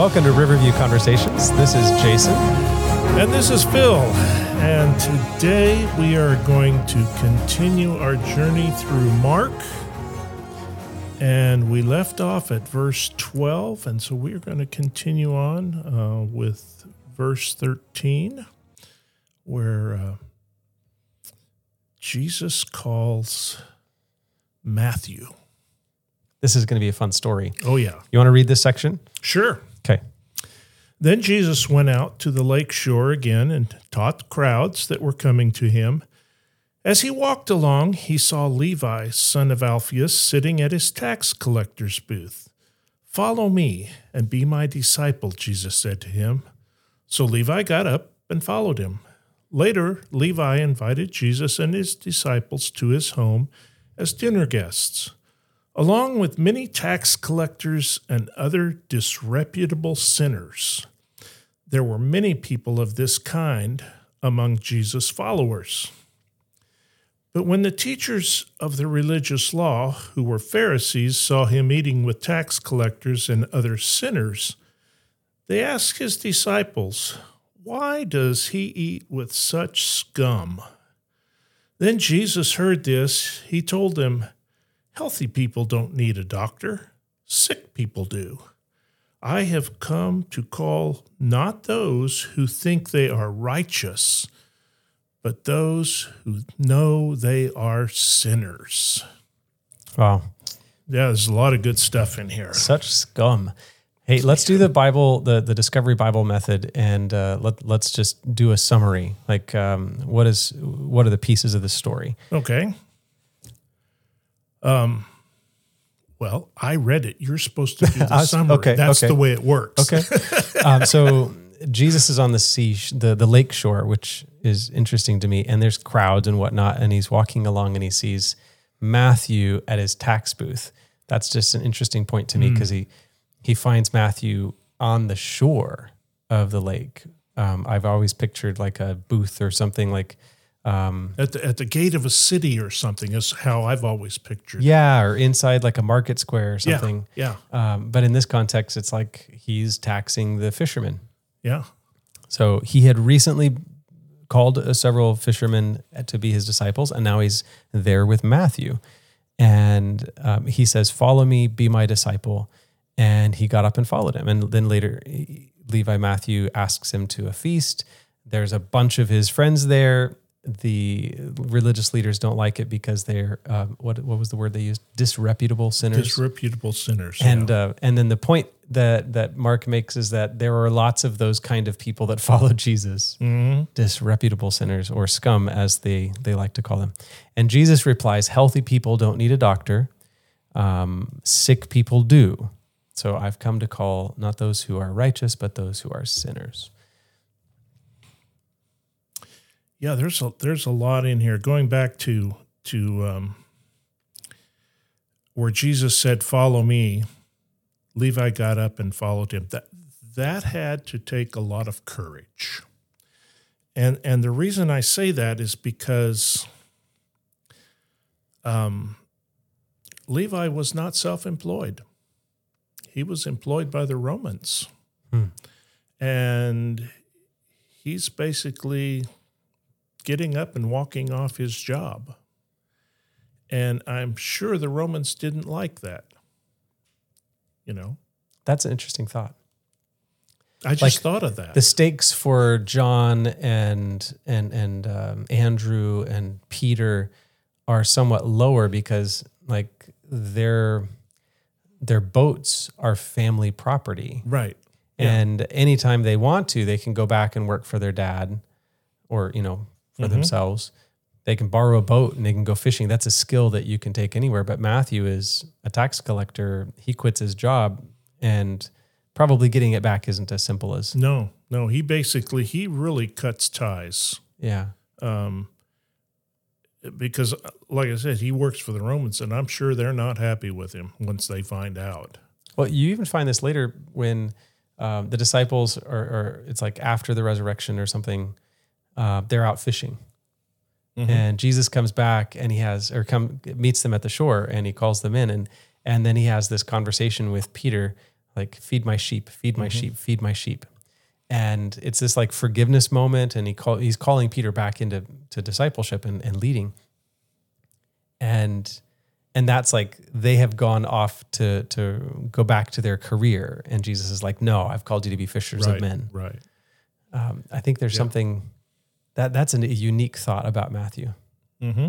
Welcome to Riverview Conversations. This is Jason. And this is Phil. And today we are going to continue our journey through Mark. And we left off at verse 12. And so we're going to continue on with verse 13, where Jesus calls Matthew. This is going to be a fun story. Oh, yeah. You want to read this section? Sure. Okay. Then Jesus went out to the lake shore again and taught the crowds that were coming to him. As he walked along, he saw Levi, son of Alphaeus, sitting at his tax collector's booth. "Follow me and be my disciple," Jesus said to him. So Levi got up and followed him. Later, Levi invited Jesus and his disciples to his home as dinner guests, along with many tax collectors and other disreputable sinners. There were many people of this kind among Jesus' followers. But when the teachers of the religious law, who were Pharisees, saw him eating with tax collectors and other sinners, they asked his disciples, "Why does he eat with such scum?" Then Jesus heard this. He told them, "Healthy people don't need a doctor. Sick people do. I have come to call not those who think they are righteous, but those who know they are sinners." Wow. Yeah, there's a lot of good stuff in here. Such scum. Hey, let's do the Bible, the Discovery Bible method, and let's just do a summary. Like, what are the pieces of the story? Okay. Well, I read it. You're supposed to do the summary. Okay, That's okay. the way it works. Okay. So Jesus is on the lake shore, which is interesting to me, and there's crowds and whatnot, and he's walking along and he sees Matthew at his tax booth. That's just an interesting point to me because he finds Matthew on the shore of the lake. I've always pictured like a booth or something like At the gate of a city or something is how I've always pictured it. yeah, or inside like a market square or something. Yeah. But in this context, it's like he's taxing the fishermen. Yeah. So he had recently called several fishermen to be his disciples, and now he's there with Matthew. And he says, "Follow me, be my disciple." And he got up and followed him. And then later, Levi Matthew asks him to a feast. There's a bunch of his friends there. The religious leaders don't like it because they're, what was the word they used? Disreputable sinners. Disreputable sinners. And then the point that Mark makes is that there are lots of those kind of people that follow Jesus, disreputable sinners, or scum as they like to call them. And Jesus replies, "Healthy people don't need a doctor. Sick people do. So I've come to call not those who are righteous, but those who are sinners." Yeah, there's a lot in here. Going back to where Jesus said, "Follow me," Levi got up and followed him. That had to take a lot of courage. And the reason I say that is because Levi was not self-employed. He was employed by the Romans. And he's basically getting up and walking off his job. And I'm sure the Romans didn't like that. That's an interesting thought. I just thought of that. The stakes for John and Andrew and Peter are somewhat lower because like their boats are family property. Right. And anytime they want to, they can go back and work for their dad or, for themselves. They can borrow a boat and they can go fishing. That's a skill that you can take anywhere. But Matthew is a tax collector. He quits his job and probably getting it back isn't as simple as... No. He really cuts ties. Yeah. Because, like I said, he works for the Romans, and I'm sure they're not happy with him once they find out. Well, you even find this later when the disciples are it's like after the resurrection or something, they're out fishing. And Jesus comes back and meets them at the shore and he calls them in and then he has this conversation with Peter like feed my sheep, feed my sheep, feed my sheep. And it's this like forgiveness moment. And he's calling Peter back into discipleship and leading. And that's like, they have gone off to go back to their career. And Jesus is like, no, I've called you to be fishers of men. Right. I think there's something that's a unique thought about Matthew. Mm-hmm.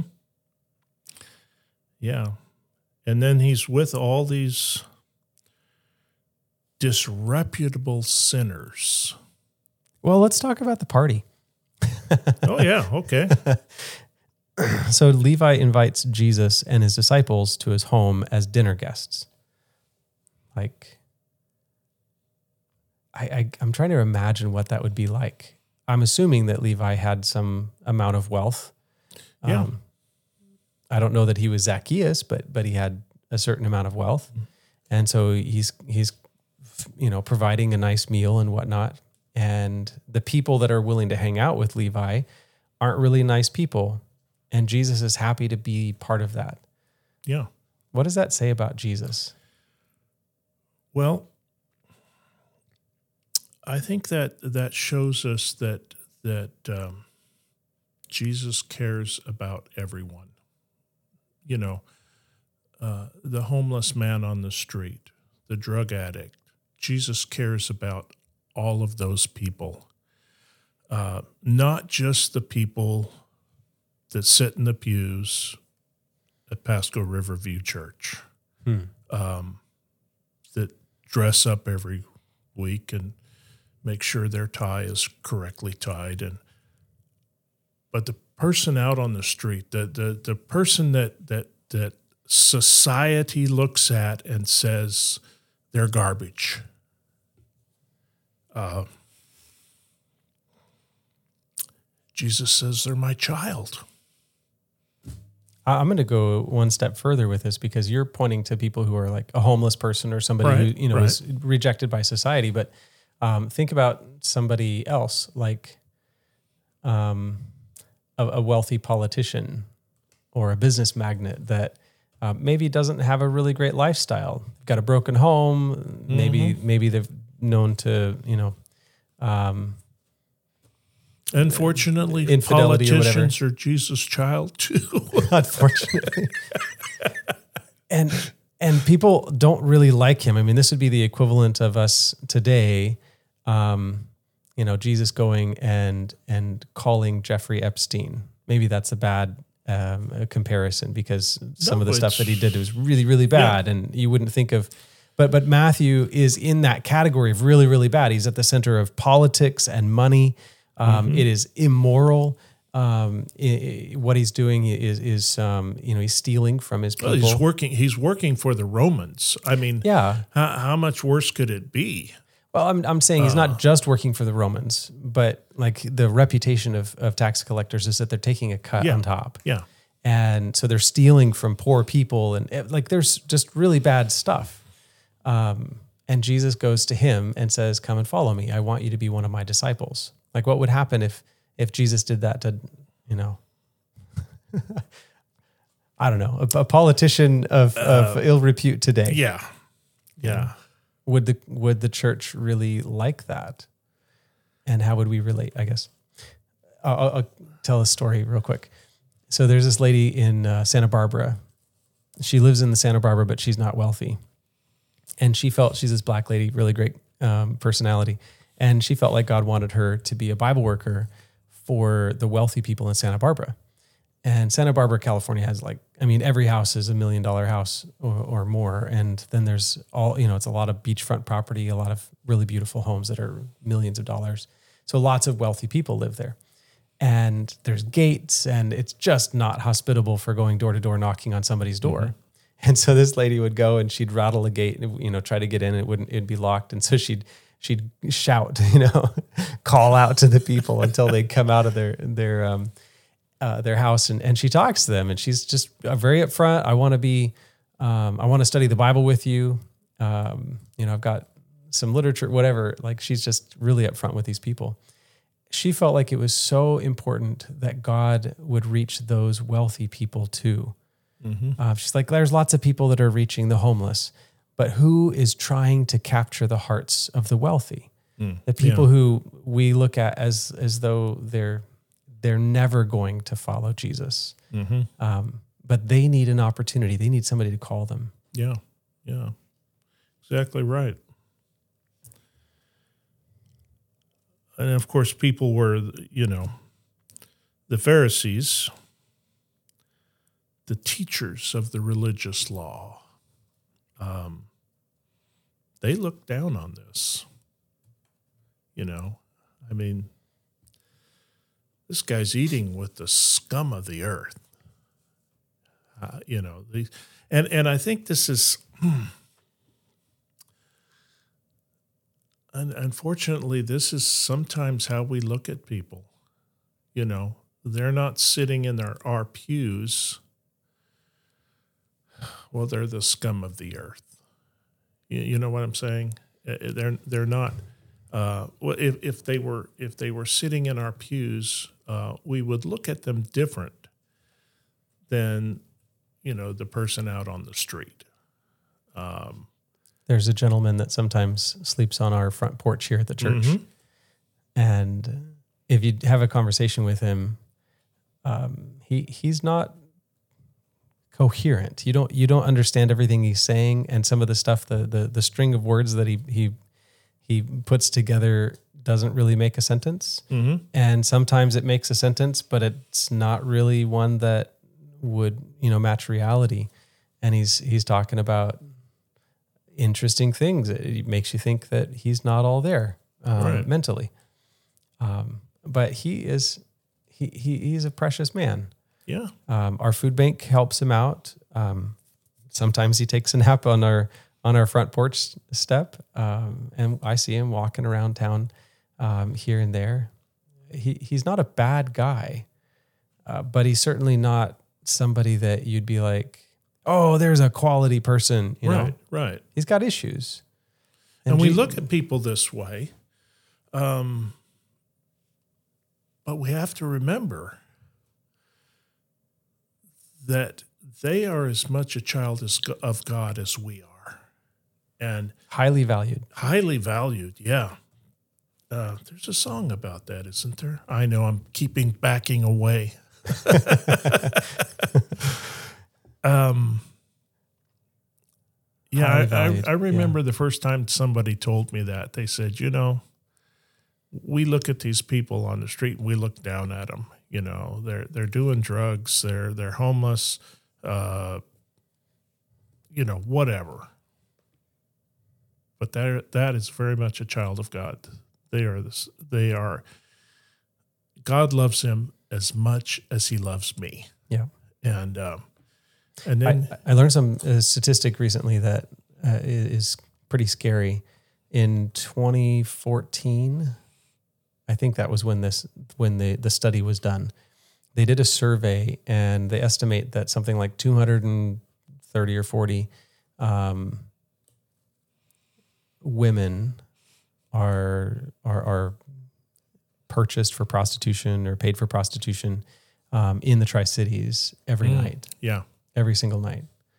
Yeah. And then he's with all these disreputable sinners. Well, let's talk about the party. Oh, yeah. Okay. So Levi invites Jesus and his disciples to his home as dinner guests. Like, I'm trying to imagine what that would be like. I'm assuming that Levi had some amount of wealth. Yeah. I don't know that he was Zacchaeus, but he had a certain amount of wealth. And so he's providing a nice meal and whatnot. And the people that are willing to hang out with Levi aren't really nice people. And Jesus is happy to be part of that. Yeah. What does that say about Jesus? Well, I think that shows us that Jesus cares about everyone. You know, the homeless man on the street, the drug addict. Jesus cares about all of those people, not just the people that sit in the pews at Pasco Riverview Church, that dress up every week and make sure their tie is correctly tied, but the person out on the street, the person that society looks at and says they're garbage. Jesus says they're my child. I'm going to go one step further with this because you're pointing to people who are like a homeless person or somebody who is rejected by society. But think about somebody else like a wealthy politician or a business magnate that maybe doesn't have a really great lifestyle, got a broken home. Maybe they've known to unfortunately, infidelity politicians are Jesus' child too. Unfortunately. And people don't really like him. I mean, this would be the equivalent of us today, Jesus going and calling Jeffrey Epstein. Maybe that's a bad comparison because some of the stuff that he did was really, really bad, and you wouldn't think of. But Matthew is in that category of really, really bad. He's at the center of politics and money. It is immoral. What he's doing is he's stealing from his people. Well, he's working for the Romans. I mean, how much worse could it be? Well, I'm saying he's not just working for the Romans, but like the reputation of tax collectors is that they're taking a cut on top. Yeah. And so they're stealing from poor people, and there's just really bad stuff. And Jesus goes to him and says, "Come and follow me. I want you to be one of my disciples." Like, what would happen if Jesus did that to, I don't know, a politician of ill repute today? Yeah. Yeah. Would the church really like that? And how would we relate, I guess? I'll tell a story real quick. So there's this lady in Santa Barbara. She lives in the Santa Barbara, but she's not wealthy. And she's this black lady, really great personality. And she felt like God wanted her to be a Bible worker for the wealthy people in Santa Barbara. And Santa Barbara, California has every house is $1 million house or more. And then there's it's a lot of beachfront property, a lot of really beautiful homes that are millions of dollars. So lots of wealthy people live there. And there's gates, and it's just not hospitable for going door to door knocking on somebody's door. Mm-hmm. And so this lady would go and she'd rattle a gate and, try to get in. It'd be locked. And so she'd shout, call out to the people until they come out of their house. And she talks to them, and she's just very upfront. I want to study the Bible with you. I've got some literature, whatever. Like, she's just really upfront with these people. She felt like it was so important that God would reach those wealthy people too. Mm-hmm. She's like, there's lots of people that are reaching the homeless, but who is trying to capture the hearts of the wealthy? The people Yeah. who we look at as though they're never going to follow Jesus. But they need an opportunity. They need somebody to call them. Yeah. Yeah. Exactly right. And of course, people were, the Pharisees, the teachers of the religious law. They looked down on this. I mean, this guy's eating with the scum of the earth. And I think this is, unfortunately, this is sometimes how we look at people. They're not sitting in our pews. Well, they're the scum of the earth. You know what I'm saying? They're not. Well, if they were sitting in our pews, we would look at them different than the person out on the street. There's a gentleman that sometimes sleeps on our front porch here at the church, and if you have a conversation with him, he's not coherent. You don't understand everything he's saying, and some of the stuff, the string of words that he puts together doesn't really make a sentence. And sometimes it makes a sentence, but it's not really one that would match reality. And he's talking about interesting things. It makes you think that he's not all there mentally. But he's a precious man. Yeah. Our food bank helps him out. Sometimes he takes a nap on our front porch step, and I see him walking around town here and there. He's not a bad guy, but he's certainly not somebody that you'd be like, oh, there's a quality person. You know, right. He's got issues, and we look at people this way, but we have to remember that they are as much a child of God as we are. And highly valued. Highly valued, yeah. There's a song about that, isn't there? I know I'm backing away. I remember the first time somebody told me that. They said, we look at these people on the street and we look down at them. They're doing drugs, they're homeless, whatever. But that is very much a child of God. They are. God loves him as much as he loves me. Yeah. And then I learned some statistic recently that is pretty scary. In 2014, I think that was when the study was done. They did a survey and they estimate that something like 230 or 40 women are purchased for prostitution or paid for prostitution in the Tri-Cities every night. Yeah. Every single night,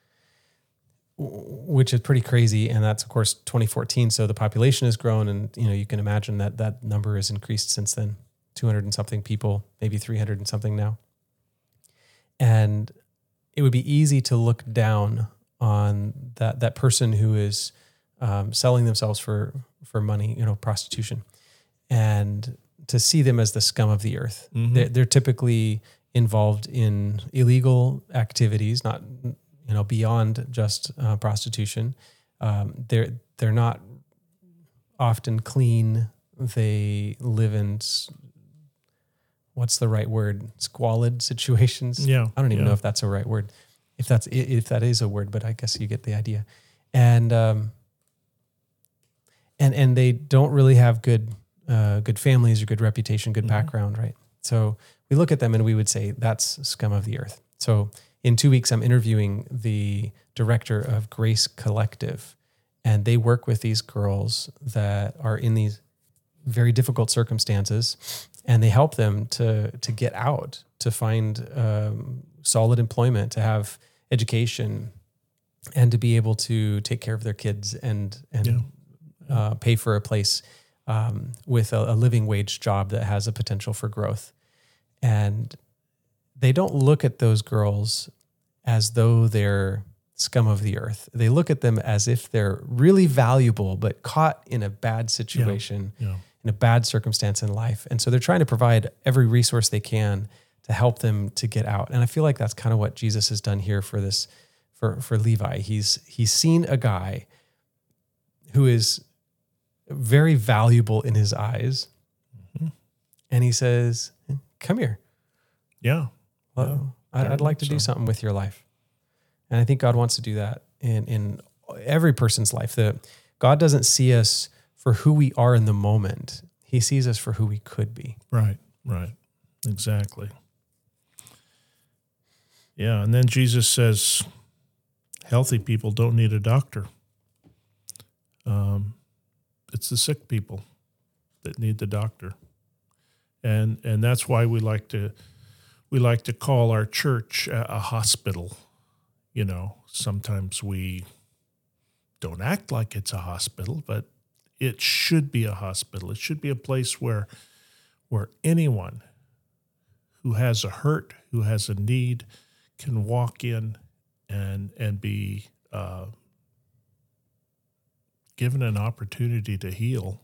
which is pretty crazy. And that's, of course, 2014. So the population has grown, and you can imagine that number has increased since then. 200 and something people, maybe 300 and something now. And it would be easy to look down on that person who is selling themselves for money, prostitution, and to see them as the scum of the earth. They're typically involved in illegal activities, not beyond just prostitution. They're not often clean. They live in what's the right word? Squalid situations. Yeah, I don't even know if that's a right word. If that is a word, but I guess you get the idea. And they don't really have good families or good reputation, good background, right? So we look at them and we would say that's scum of the earth. So in 2 weeks, I'm interviewing the director of Grace Collective, and they work with these girls that are in these very difficult circumstances, and they help them to get out, to find solid employment, to have education, and to be able to take care of their kids and pay for a place with a living wage job that has a potential for growth. And they don't look at those girls as though they're scum of the earth. They look at them as if they're really valuable, but caught in a bad situation, in a bad circumstance in life. And so they're trying to provide every resource they can to help them to get out. And I feel like that's kind of what Jesus has done here for this, for Levi. He's seen a guy who is very valuable in his eyes. Mm-hmm. And he says, come here. Yeah. Well, I'd like to do something with your life. And I think God wants to do that in every person's life. God doesn't see us for who we are in the moment. He sees us for who we could be. Right. Exactly. Yeah. And then Jesus says, healthy people don't need a doctor. It's the sick people that need the doctor. And that's why we like to call our church a hospital. You know, sometimes we don't act like it's a hospital, but it should be a hospital. It should be a place where anyone who has a hurt, who has a need, can walk in and be given an opportunity to heal,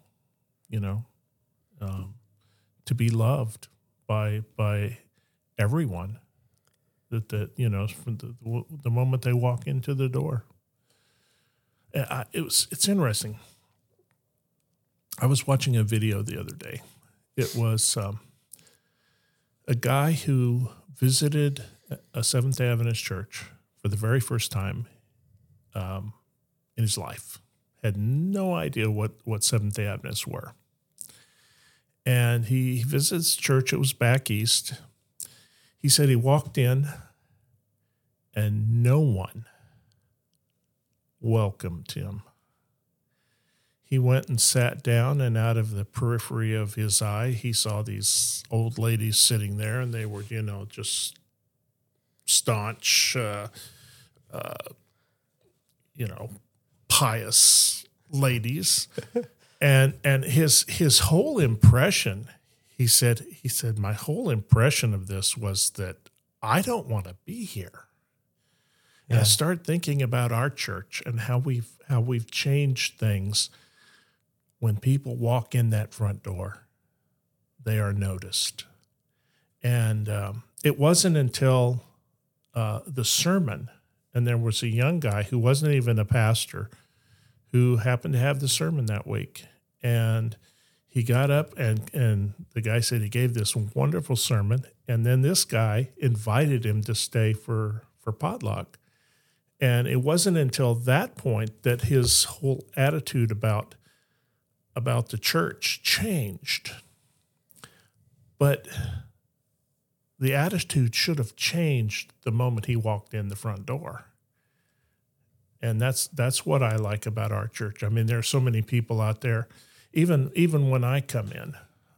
to be loved by everyone. That from the moment they walk into the door. It's interesting. I was watching a video the other day. It was a guy who visited a Seventh-day Adventist church for the very first time in his life. Had no idea what Seventh-day Adventists were. And he visits church. It was back east. He said he walked in and no one welcomed him. He went and sat down, and out of the periphery of his eye, he saw these old ladies sitting there, and they were, just staunch, pious ladies. and his whole impression, he said, my whole impression of this was that I don't want to be here. And I started thinking about our church and how we've changed things. When people walk in that front door, they are noticed. And it wasn't until the sermon, and there was a young guy who wasn't even a pastor who happened to have the sermon that week. And he got up and the guy said he gave this wonderful sermon. And then this guy invited him to stay for potluck. And it wasn't until that point that his whole attitude about the church changed. But the attitude should have changed the moment he walked in the front door. And that's what I like about our church. I mean, there are so many people out there, even when I come in,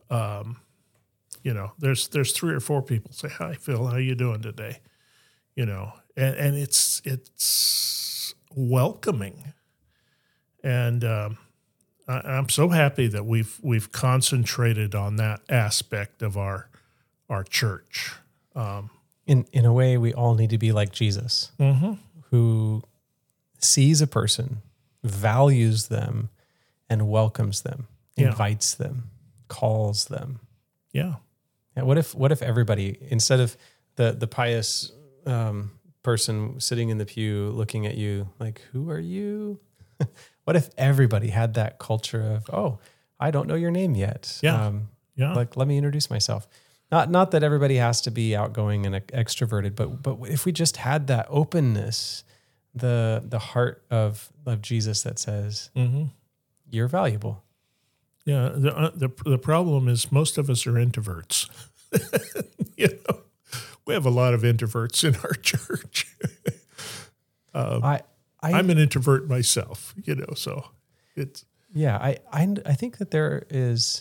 there's 3 or 4 people say, "Hi, Phil, how you doing today?" And it's welcoming. And I'm so happy that we've concentrated on that aspect of our church. In a way, we all need to be like Jesus, who sees a person, values them, and welcomes them, invites them, calls them. Yeah. What if everybody, instead of the pious person sitting in the pew looking at you like, who are you? What if everybody had that culture of, oh, I don't know your name yet. Like, let me introduce myself. Not that everybody has to be outgoing and extroverted, but if we just had that openness, the heart of Jesus that says, you're valuable. Yeah. The problem is most of us are introverts. We have a lot of introverts in our church. I'm an introvert myself, so it's. Yeah, I think that there is.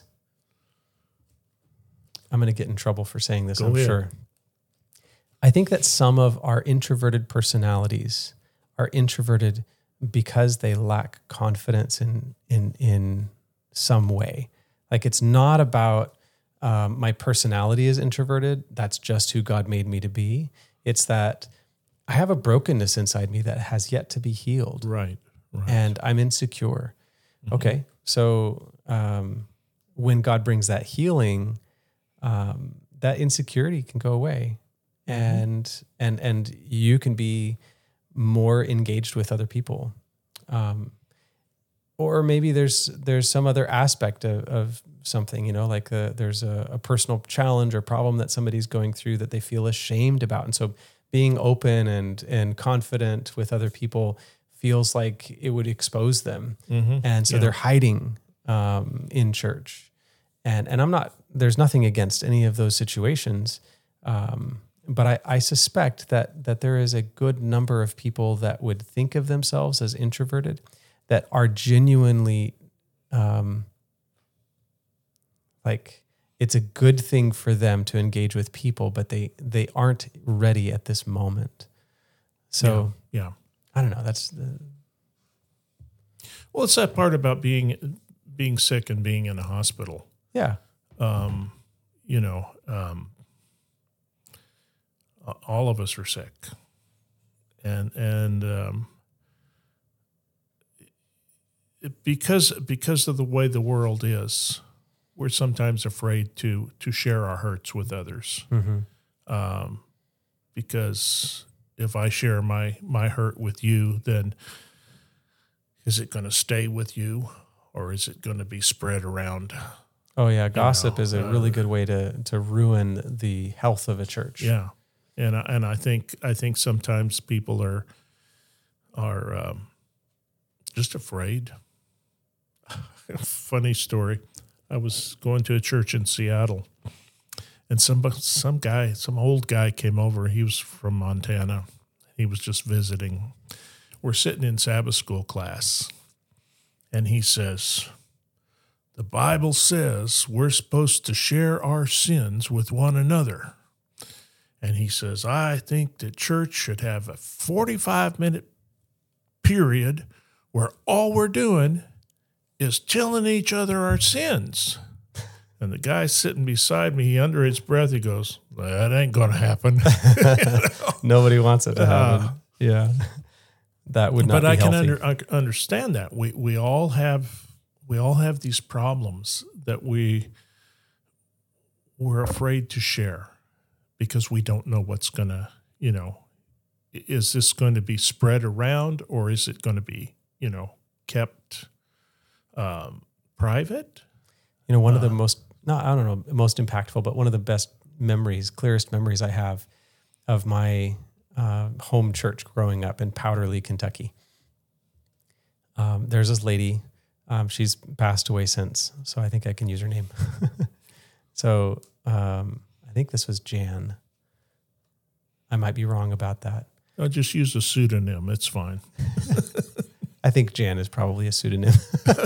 I'm going to get in trouble for saying this, I'm sure. I think that some of our introverted personalities are introverted because they lack confidence in some way. Like, it's not about my personality is introverted. That's just who God made me to be. It's that I have a brokenness inside me that has yet to be healed. Right. And I'm insecure. Okay. So when God brings that healing, that insecurity can go away, and you can be more engaged with other people. Or maybe there's some other aspect of something, like there's a personal challenge or problem that somebody's going through that they feel ashamed about. And so being open and confident with other people feels like it would expose them. And so they're hiding in church. And there's nothing against any of those situations. But I suspect that there is a good number of people that would think of themselves as introverted that are genuinely like, it's a good thing for them to engage with people, but they aren't ready at this moment. So yeah. I don't know. Well, it's that part about being sick and being in a hospital. Yeah. All of us are sick, and because of the way the world is, we're sometimes afraid to share our hurts with others. Because if I share my hurt with you, then is it going to stay with you, or is it going to be spread around? Oh yeah, gossip is a really good way to ruin the health of a church. Yeah, and I think sometimes people are just afraid. Funny story. I was going to a church in Seattle, and some old guy came over. He was from Montana. He was just visiting. We're sitting in Sabbath school class, and he says, "The Bible says we're supposed to share our sins with one another." And he says, "I think the church should have a 45-minute period where all we're doing is telling each other our sins." And the guy sitting beside me, under his breath, he goes, "That ain't going to happen." Nobody wants it to happen. Yeah. That would not be healthy. But I can understand that. We all have these problems that we're afraid to share because we don't know what's going to, is this going to be spread around, or is it going to be, kept private? One of the most impactful, but one of the clearest memories I have of my home church growing up in Powderly, Kentucky. There's this lady, she's passed away since, so I think I can use her name. So I think this was Jan. I might be wrong about that. I'll just use a pseudonym. It's fine. I think Jan is probably a pseudonym.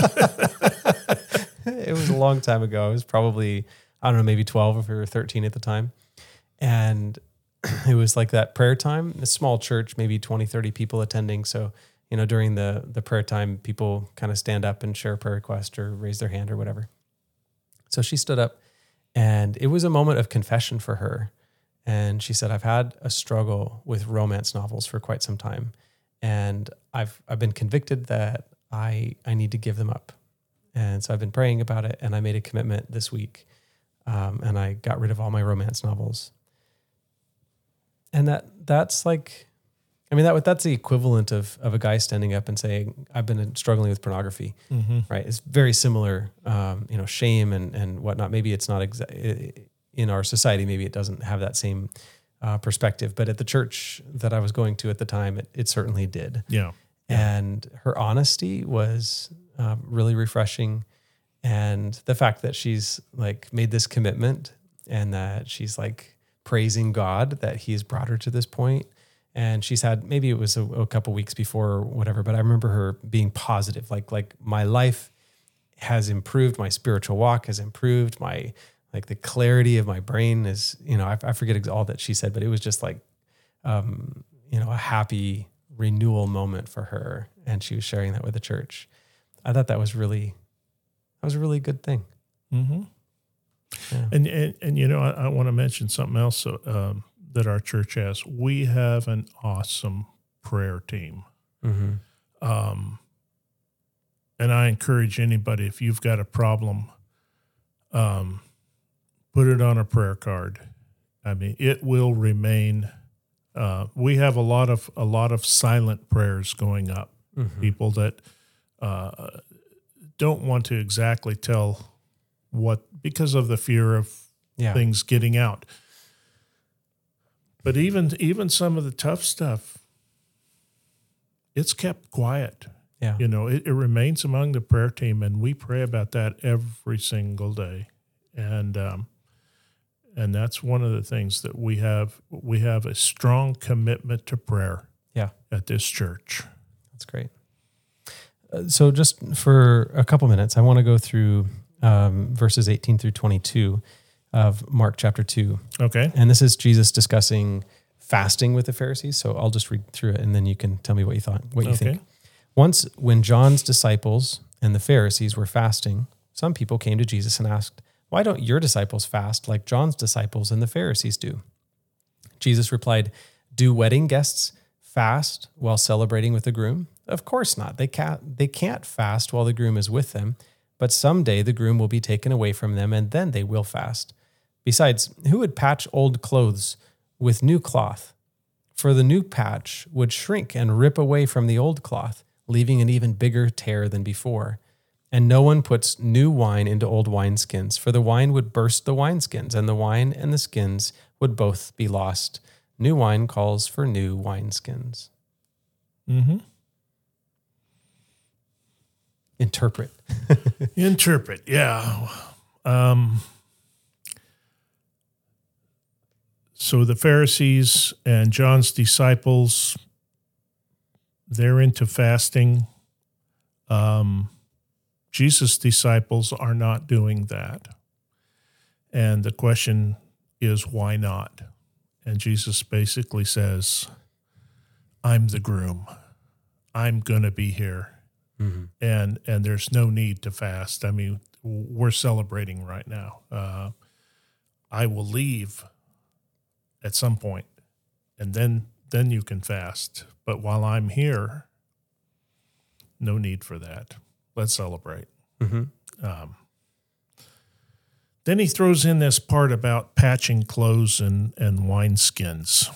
It was a long time ago. I was probably, maybe 12 or 13 at the time. And it was like that prayer time, a small church, maybe 20, 30 people attending. So, during the prayer time, people kind of stand up and share a prayer request or raise their hand or whatever. So she stood up, and it was a moment of confession for her. And she said, "I've had a struggle with romance novels for quite some time. And I've been convicted that I need to give them up. And so I've been praying about it, and I made a commitment this week. And I got rid of all my romance novels." And that's like, that's the equivalent of a guy standing up and saying, "I've been struggling with pornography," right? It's very similar, shame and whatnot. Maybe it's not in our society. Maybe it doesn't have that same perspective, but at the church that I was going to at the time, it certainly did. Yeah. And her honesty was really refreshing. And the fact that she's like made this commitment and that she's like praising God that he's brought her to this point. And she's had, maybe it was a couple weeks before or whatever, but I remember her being positive. Like my life has improved. My spiritual walk has improved. The clarity of my brain is, I forget all that she said, but it was just like, a happy renewal moment for her, and she was sharing that with the church. I thought that was a really good thing. Mm-hmm. Yeah. And I want to mention something else that our church has. We have an awesome prayer team. Mm-hmm. And I encourage anybody, if you've got a problem, put it on a prayer card. I mean, it will remain. We have a lot of silent prayers going up. Mm-hmm. People that don't want to exactly tell what, because of the fear of things getting out. But even some of the tough stuff, it's kept quiet. Yeah. It remains among the prayer team, and we pray about that every single day. And that's one of the things that we have. We have a strong commitment to prayer. Yeah. At this church. That's great. So just for a couple minutes, I want to go through verses 18 through 22 of Mark chapter 2. Okay. And this is Jesus discussing fasting with the Pharisees. So I'll just read through it, and then you can tell me what you think. Once, when John's disciples and the Pharisees were fasting, some people came to Jesus and asked, "Why don't your disciples fast like John's disciples and the Pharisees do?" Jesus replied, "Do wedding guests fast while celebrating with the groom? Of course not. They can't fast while the groom is with them, but someday the groom will be taken away from them, and then they will fast. Besides, who would patch old clothes with new cloth? For the new patch would shrink and rip away from the old cloth, leaving an even bigger tear than before. And no one puts new wine into old wineskins, for the wine would burst the wineskins, and the wine and the skins would both be lost. New wine calls for new wineskins." Mm-hmm. Interpret. Interpret, yeah. So the Pharisees and John's disciples, they're into fasting. Jesus' disciples are not doing that. And the question is, why not? And Jesus basically says, I'm the groom. I'm going to be here. Mm-hmm. And there's no need to fast. I mean, we're celebrating right now. I will leave at some point, and then you can fast. But while I'm here, no need for that. Let's celebrate. Mm-hmm. Then he throws in this part about patching clothes and wineskins.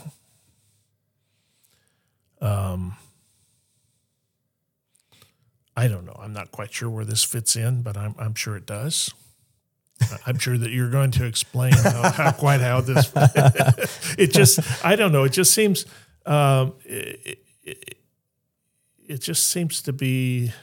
I don't know. I'm not quite sure where this fits in, but I'm sure it does. I'm sure that you're going to explain how this. It just, I don't know. It just seems. It just seems to be.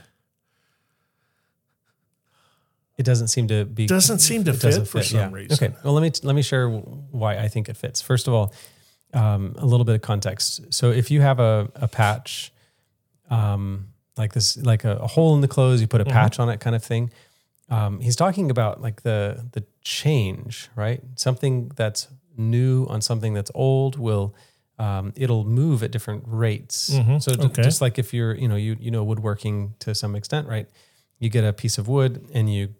It doesn't seem to be. Doesn't seem to fit for some reason. Okay. Well, let me share why I think it fits. First of all, a little bit of context. So if you have a patch, like this, like a hole in the clothes, you put a patch on it, kind of thing. He's talking about like the change, right? Something that's new on something that's old will it'll move at different rates. Mm-hmm. So just like if you're you know woodworking to some extent, right? You get a piece of wood and you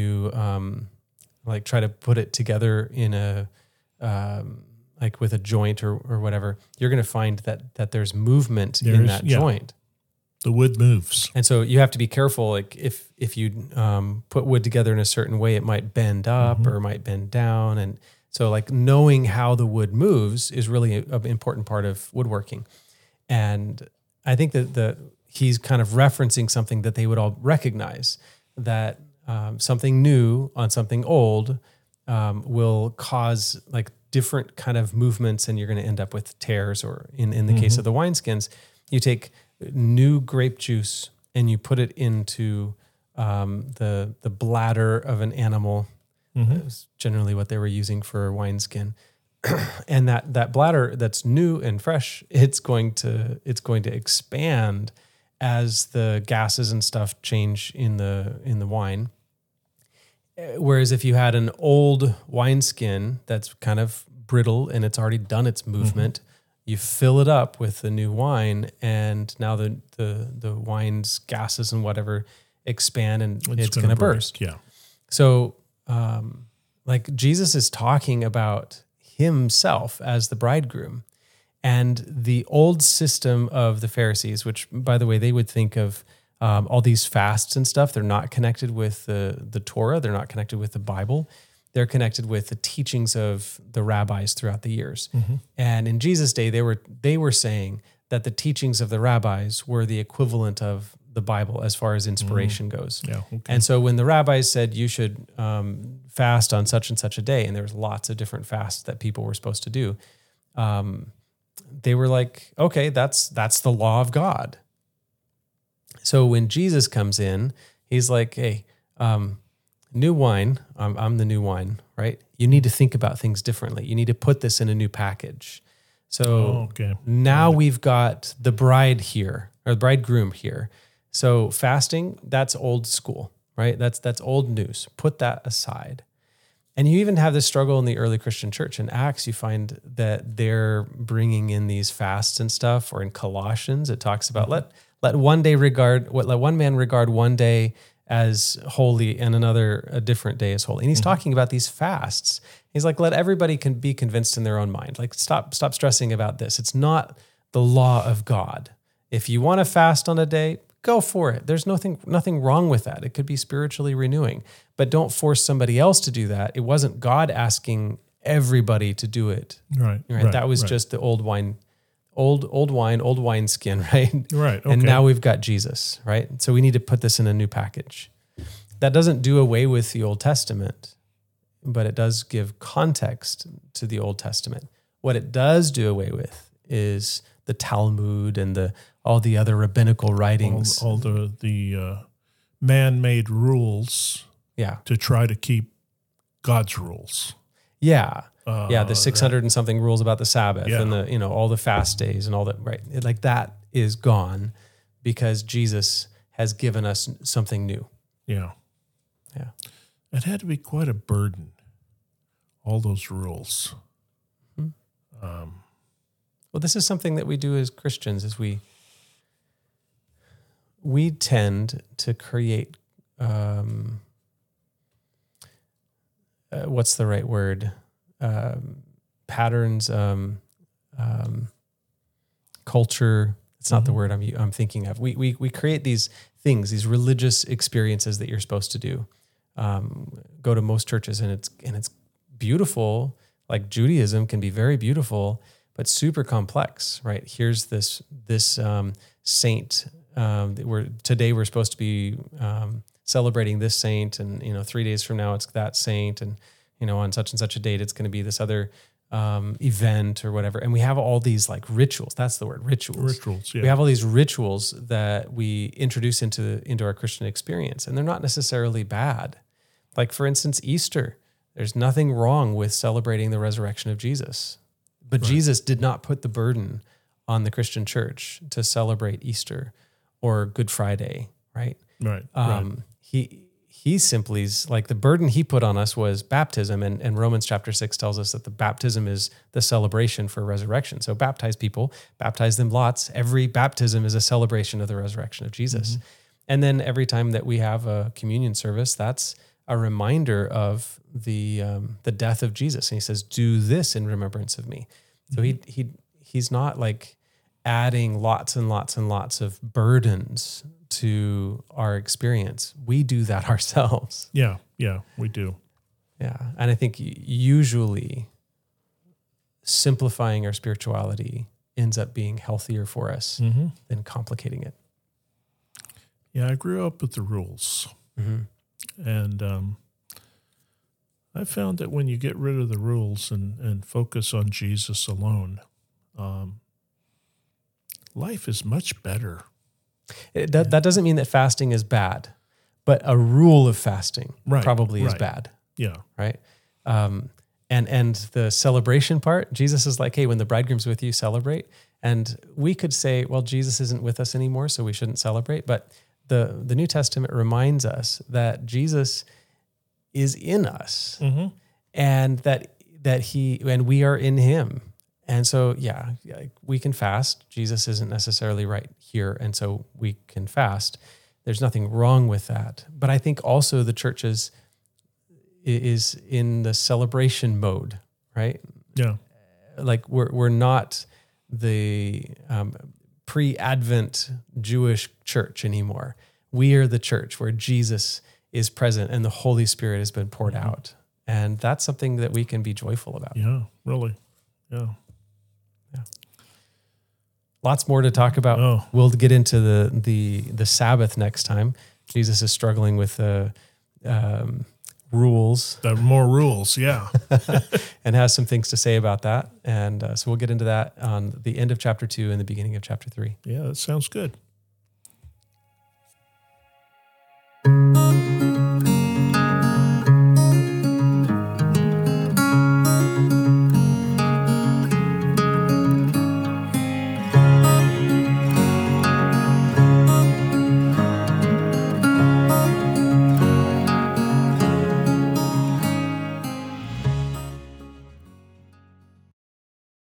like try to put it together in a like with a joint or whatever. You're going to find that there's movement in that joint. The wood moves. And so you have to be careful. Like if you put wood together in a certain way, it might bend up or it might bend down. And so like knowing how the wood moves is really an important part of woodworking. And I think that he's kind of referencing something that they would all recognize, that something new on something old will cause like different kind of movements, and you're going to end up with tears, or in the case of the wineskins, you take new grape juice and you put it into the bladder of an animal. That was generally what they were using for wineskin. And that bladder that's new and fresh, it's going to expand as the gases and stuff change in the wine. Whereas if you had an old wineskin that's kind of brittle and it's already done its movement, you fill it up with the new wine, and now the wine's gases and whatever expand, and it's going to burst. Yeah. So, like Jesus is talking about himself as the bridegroom, and the old system of the Pharisees, which, by the way, they would think of all these fasts and stuff. They're not connected with the Torah. They're not connected with the Bible. They're connected with the teachings of the rabbis throughout the years. Mm-hmm. And in Jesus' day, they were saying that the teachings of the rabbis were the equivalent of the Bible as far as inspiration goes. Yeah. Okay. And so when the rabbis said you should fast on such and such a day, and there was lots of different fasts that people were supposed to do, they were like, okay, that's the law of God. So when Jesus comes in, he's like, hey, new wine, I'm the new wine, right? You need to think about things differently. You need to put this in a new package. So now we've got the bride here, or the bridegroom here. So fasting, that's old school, right? That's old news. Put that aside. And you even have this struggle in the early Christian church. In Acts, you find that they're bringing in these fasts and stuff, or in Colossians, it talks about let one man regard one day as holy and a different day as holy. And he's talking about these fasts. He's like, let everybody can be convinced in their own mind. Like, stop stressing about this. It's not the law of God. If you want to fast on a day, go for it. There's nothing wrong with that. It could be spiritually renewing, but don't force somebody else to do that. It wasn't God asking everybody to do it. Right. That was just the old wine, old wineskin, right? Right. Okay. And now we've got Jesus, right? So we need to put this in a new package. That doesn't do away with the Old Testament, but it does give context to the Old Testament. What it does do away with is the Talmud and all the other rabbinical writings. All the man-made rules to try to keep God's rules. Yeah. The 600 and something rules about the Sabbath and all the fast days and all that, right? Like that is gone because Jesus has given us something new. Yeah. Yeah. It had to be quite a burden, all those rules. Mm-hmm. Well, this is something that we do as Christians, is we tend to create, what's the right word? Patterns, culture. It's not the word I'm thinking of. We create these things, these religious experiences that you're supposed to do. Go to most churches and it's beautiful. Like Judaism can be very beautiful, but super complex, right? Here's this saint. Today we're supposed to be celebrating this saint, and 3 days from now it's that saint, and on such and such a date it's going to be this other event or whatever. And we have all these like rituals. That's the word, rituals. Rituals. Yeah. We have all these rituals that we introduce into our Christian experience, and they're not necessarily bad. Like, for instance, Easter. There's nothing wrong with celebrating the resurrection of Jesus. But Jesus did not put the burden on the Christian church to celebrate Easter or Good Friday, right? Right. He simply, like, the burden he put on us was baptism, and Romans chapter 6 tells us that the baptism is the celebration for resurrection. So baptize people, baptize them lots. Every baptism is a celebration of the resurrection of Jesus. Mm-hmm. And then every time that we have a communion service, that's a reminder of the death of Jesus. And he says, do this in remembrance of me. So he's not like adding lots and lots and lots of burdens to our experience. We do that ourselves. Yeah, we do. Yeah. And I think usually simplifying our spirituality ends up being healthier for us than complicating it. Yeah, I grew up with the rules. Mm-hmm. And I found that when you get rid of the rules and focus on Jesus alone, life is much better. That doesn't mean that fasting is bad, but a rule of fasting probably is bad. Yeah. Right. And the celebration part, Jesus is like, hey, when the bridegroom's with you, celebrate. And we could say, well, Jesus isn't with us anymore, so we shouldn't celebrate. But the New Testament reminds us that Jesus is in us, and that we are in him. And so, yeah, we can fast. Jesus isn't necessarily right here. And so we can fast. There's nothing wrong with that. But I think also the church is in the celebration mode, right? Yeah. Like we're not the pre-Advent Jewish church anymore. We are the church where Jesus is present and the Holy Spirit has been poured out. And that's something that we can be joyful about. Yeah, really. Yeah. Lots more to talk about. Oh. We'll get into the Sabbath next time. Jesus is struggling with the rules. The more rules, yeah. And has some things to say about that. And so we'll get into that on the end of chapter 2 and the beginning of chapter 3. Yeah, that sounds good.